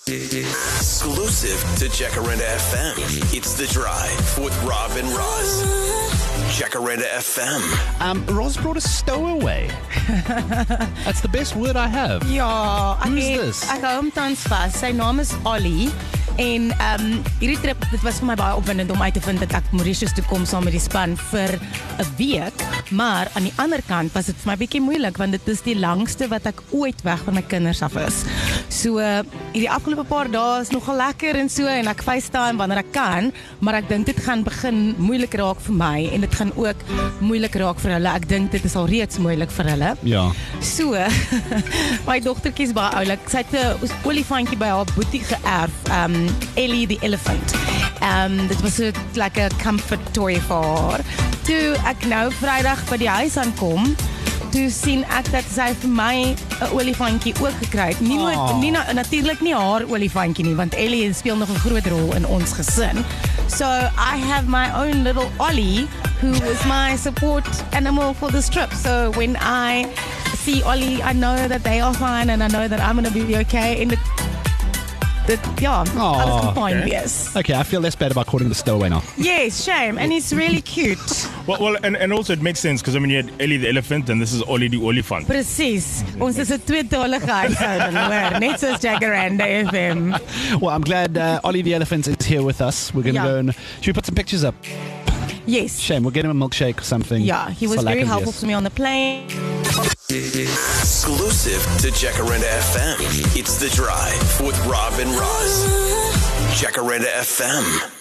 Exclusive to Jacaranda FM. It's The Drive with Rob and Roz. Jacaranda FM. Roz brought a stowaway. That's the best word I have. Ja, Who's this? Ek hou hom tans vas. Sy naam is Ollie. En hierdie trip, dit was vir my baie opwindend om uit te vind dat ek Mauritius toe kom saam met die span vir 'n week, maar aan die ander kant was dit vir my bietjie moeilik want dit is die langste wat ek ooit weg van my kinders af is. So hierdie afgelope paar dae is nogal lekker en so en ek FaceTime wanneer ek kan, maar ek dink dit gaan begin moeilik raak vir my en dit gaan ook moeilik raak vir hulle. Ek dink dit is al reeds moeilik vir hulle. Ja. So, my dogtertjie is baie oulik. Sy het 'n olifantjie by haar boetie geërf, Ellie the elephant. Dit was so like a comfort toy vir haar. Toe ek nou Vrydag by die huis aankom, toe sien ek dat sy vir my 'n olifantjie ook gekry het. Nie natuurlik nie haar olifantjie nie, want Ellie speel nog 'n groot rol in ons gesin. So I have my own little Ollie, who is my support animal for this trip. So when I see Ollie, I know that they are fine and I know that I'm going to be okay. And alles gaan fine wees. Okay, I feel less bad about calling the stowaway now. Yes, shame. And he's really cute. Well, and also it makes sense because I mean you had Ellie the elephant and this is Ollie the olifant. Precies. Ons is 'n tweetalige huishouding, hoor. Net soos Jacaranda FM. Well, I'm glad Ollie the elephant is here with us. We're going to go and... Should we put some pictures up? Yes. Shame, we'll get him a milkshake or something. Yeah, he was very helpful to me on the plane. Exclusive to Jacaranda FM. It's The Drive with Rob and Roz. Jacaranda FM.